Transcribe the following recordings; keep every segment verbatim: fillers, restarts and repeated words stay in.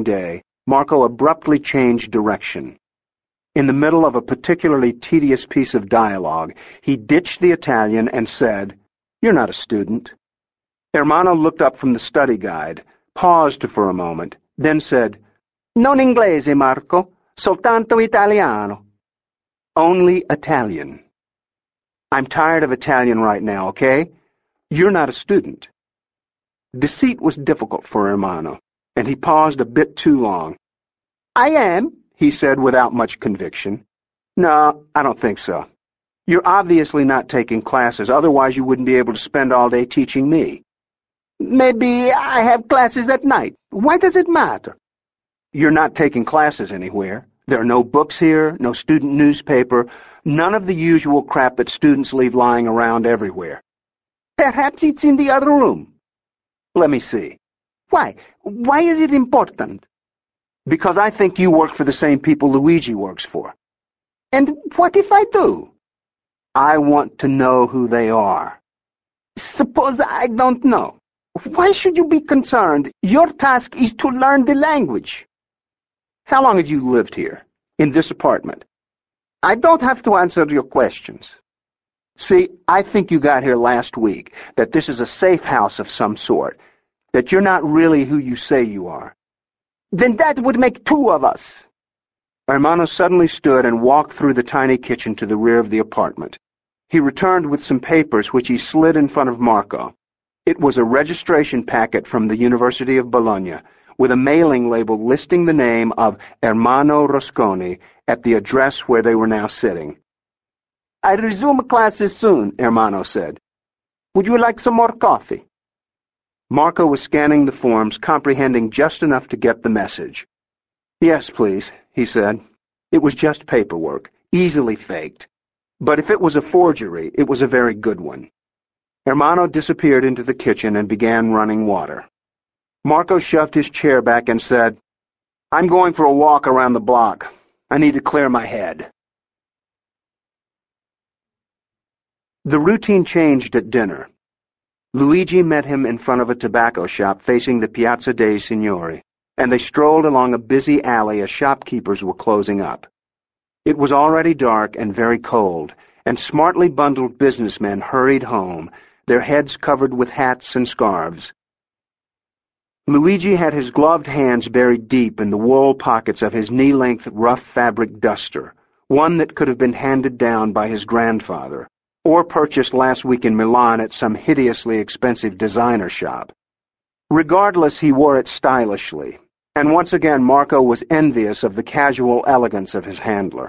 day, Marco abruptly changed direction. In the middle of a particularly tedious piece of dialogue, he ditched the Italian and said, "You're not a student." Ermanno looked up from the study guide, paused for a moment, then said, "Non inglese, Marco, soltanto italiano." Only Italian. "I'm tired of Italian right now, okay? You're not a student." Deceit was difficult for Ermanno, and he paused a bit too long. "I am," he said without much conviction. "No, I don't think so. You're obviously not taking classes, otherwise you wouldn't be able to spend all day teaching me." "Maybe I have classes at night. Why does it matter?" "You're not taking classes anywhere. There are no books here, no student newspaper, none of the usual crap that students leave lying around everywhere." "Perhaps it's in the other room." "Let me see." "Why? Why is it important?" "Because I think you work for the same people Luigi works for." "And what if I do?" "I want to know who they are." "Suppose I don't know. Why should you be concerned? Your task is to learn the language." "How long have you lived here, in this apartment?" "I don't have to answer your questions." "See, I think you got here last week, that this is a safe house of some sort, that you're not really who you say you are." "Then that would make two of us." Ermanno suddenly stood and walked through the tiny kitchen to the rear of the apartment. He returned with some papers which he slid in front of Marco. It was a registration packet from the University of Bologna, with a mailing label listing the name of Ermanno Rosconi at the address where they were now sitting. "I resume classes soon," Ermanno said. "Would you like some more coffee?" Marco was scanning the forms, comprehending just enough to get the message. "Yes, please," he said. It was just paperwork, easily faked. But if it was a forgery, it was a very good one. Ermanno disappeared into the kitchen and began running water. Marco shoved his chair back and said, "I'm going for a walk around the block. I need to clear my head." The routine changed at dinner. Luigi met him in front of a tobacco shop facing the Piazza dei Signori, and they strolled along a busy alley as shopkeepers were closing up. It was already dark and very cold, and smartly bundled businessmen hurried home, their heads covered with hats and scarves. Luigi had his gloved hands buried deep in the wool pockets of his knee-length rough fabric duster, one that could have been handed down by his grandfather, or purchased last week in Milan at some hideously expensive designer shop. Regardless, he wore it stylishly, and once again Marco was envious of the casual elegance of his handler.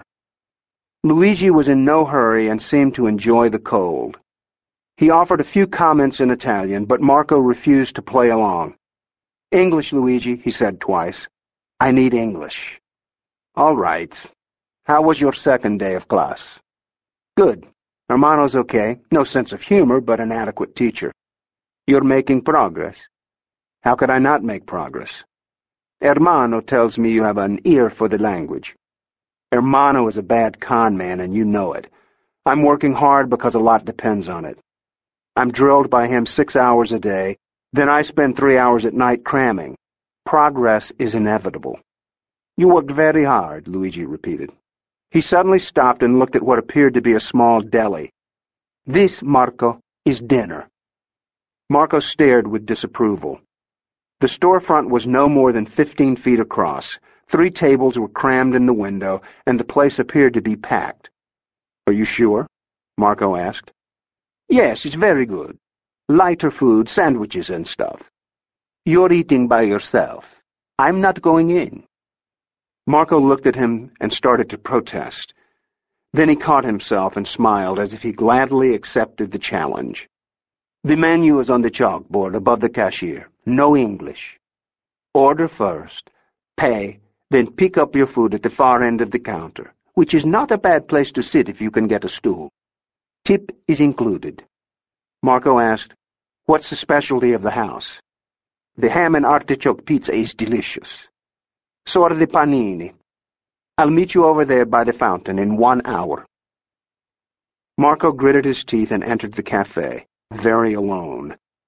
Luigi was in no hurry and seemed to enjoy the cold. He offered a few comments in Italian, but Marco refused to play along. "English, Luigi," he said twice. "I need English." "All right. How was your second day of class?" "Good. Ermanno's okay. No sense of humor, but an adequate teacher." "You're making progress." "How could I not make progress?" "Ermanno tells me you have an ear for the language." "Ermanno is a bad con man, and you know it. I'm working hard because a lot depends on it. I'm drilled by him six hours a day, then I spend three hours at night cramming. Progress is inevitable." "You worked very hard," Luigi repeated. He suddenly stopped and looked at what appeared to be a small deli. "This, Marco, is dinner." Marco stared with disapproval. The storefront was no more than fifteen feet across. Three tables were crammed in the window, and the place appeared to be packed. "Are you sure?" Marco asked. "Yes, it's very good. Lighter food, sandwiches and stuff. You're eating by yourself. I'm not going in." Marco looked at him and started to protest. Then he caught himself and smiled as if he gladly accepted the challenge. "The menu is on the chalkboard above the cashier. No English. Order first, pay, then pick up your food at the far end of the counter, which is not a bad place to sit if you can get a stool. Tip is included." Marco asked, "What's the specialty of the house?" "The ham and artichoke pizza is delicious. So are the panini. I'll meet you over there by the fountain in one hour." Marco gritted his teeth and entered the cafe, very alone.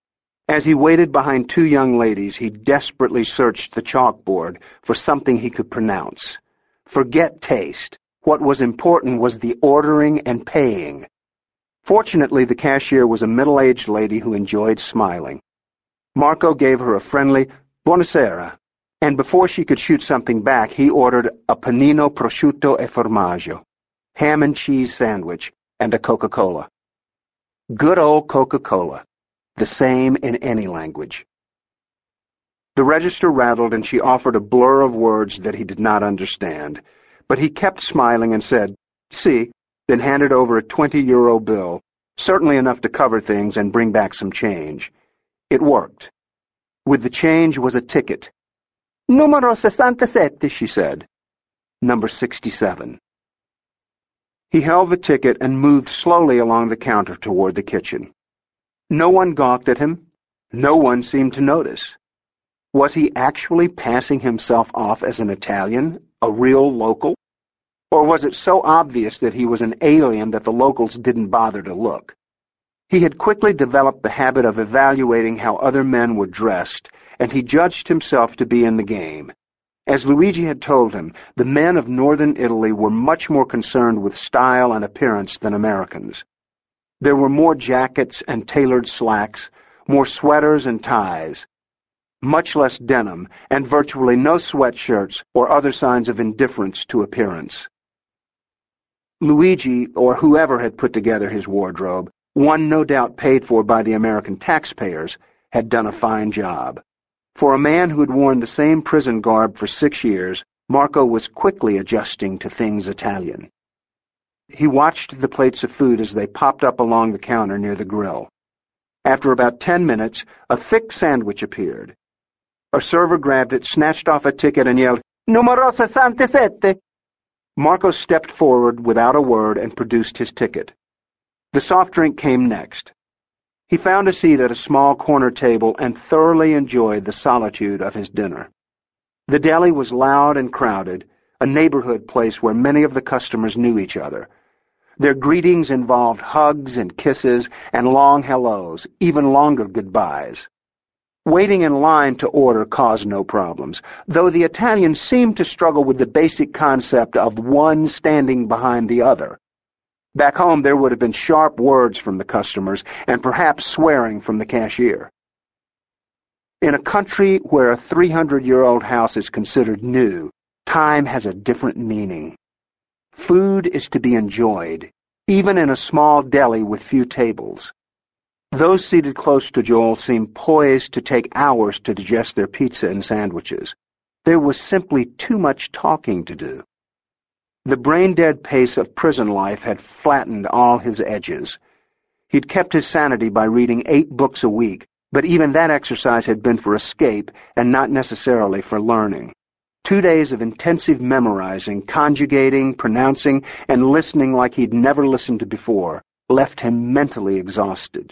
As he waited behind two young ladies, he desperately searched the chalkboard for something he could pronounce. Forget taste. What was important was the ordering and paying. Fortunately, the cashier was a middle-aged lady who enjoyed smiling. Marco gave her a friendly "Buonasera," and before she could shoot something back, he ordered a panino prosciutto e formaggio, ham and cheese sandwich, and a Coca-Cola. Good old Coca-Cola, the same in any language. The register rattled, and she offered a blur of words that he did not understand, but he kept smiling and said, "Si," then handed over a twenty-euro bill, certainly enough to cover things and bring back some change. It worked. With the change was a ticket. "Numero sessantasette," she said. Number sixty-seven. He held the ticket and moved slowly along the counter toward the kitchen. No one gawked at him. No one seemed to notice. Was he actually passing himself off as an Italian, a real local? Or was it so obvious that he was an alien that the locals didn't bother to look? He had quickly developed the habit of evaluating how other men were dressed, and he judged himself to be in the game. As Luigi had told him, the men of northern Italy were much more concerned with style and appearance than Americans. There were more jackets and tailored slacks, more sweaters and ties, much less denim, and virtually no sweatshirts or other signs of indifference to appearance. Luigi, or whoever had put together his wardrobe, one no doubt paid for by the American taxpayers, had done a fine job. For a man who had worn the same prison garb for six years, Marco was quickly adjusting to things Italian. He watched the plates of food as they popped up along the counter near the grill. After about ten minutes, a thick sandwich appeared. A server grabbed it, snatched off a ticket, and yelled, "Numero sessantasette!" Marco stepped forward without a word and produced his ticket. The soft drink came next. He found a seat at a small corner table and thoroughly enjoyed the solitude of his dinner. The deli was loud and crowded, a neighborhood place where many of the customers knew each other. Their greetings involved hugs and kisses and long hellos, even longer goodbyes. Waiting in line to order caused no problems, though the Italians seemed to struggle with the basic concept of one standing behind the other. Back home, there would have been sharp words from the customers and perhaps swearing from the cashier. In a country where a three hundred year old house is considered new, time has a different meaning. Food is to be enjoyed, even in a small deli with few tables. Those seated close to Joel seemed poised to take hours to digest their pizza and sandwiches. There was simply too much talking to do. The brain-dead pace of prison life had flattened all his edges. He'd kept his sanity by reading eight books a week, but even that exercise had been for escape and not necessarily for learning. Two days of intensive memorizing, conjugating, pronouncing, and listening like he'd never listened before left him mentally exhausted.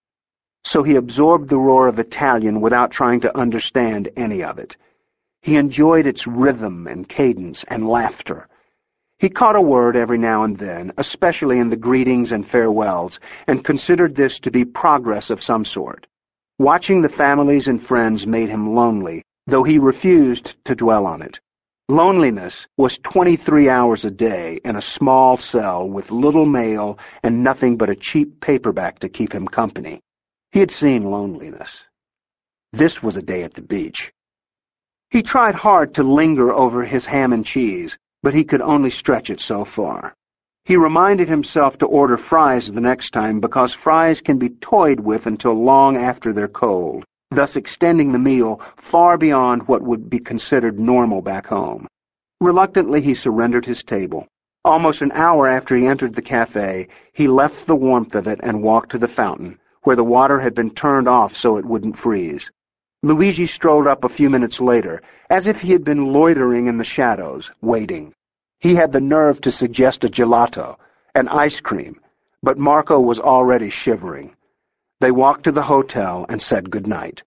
So he absorbed the roar of Italian without trying to understand any of it. He enjoyed its rhythm and cadence and laughter. He caught a word every now and then, especially in the greetings and farewells, and considered this to be progress of some sort. Watching the families and friends made him lonely, though he refused to dwell on it. Loneliness was twenty-three hours a day in a small cell with little mail and nothing but a cheap paperback to keep him company. He had seen loneliness. This was a day at the beach. He tried hard to linger over his ham and cheese, but he could only stretch it so far. He reminded himself to order fries the next time because fries can be toyed with until long after they're cold, thus extending the meal far beyond what would be considered normal back home. Reluctantly, he surrendered his table. Almost an hour after he entered the cafe, he left the warmth of it and walked to the fountain, where the water had been turned off so it wouldn't freeze. Luigi strolled up a few minutes later, as if he had been loitering in the shadows, waiting. He had the nerve to suggest a gelato, an ice cream, but Marco was already shivering. They walked to the hotel and said good night.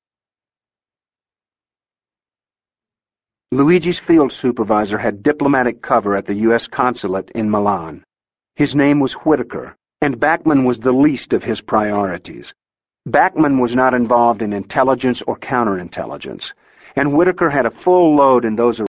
Luigi's field supervisor had diplomatic cover at the U S consulate in Milan. His name was Whitaker, and Bachman was the least of his priorities. Bachman was not involved in intelligence or counterintelligence, and Whitaker had a full load in those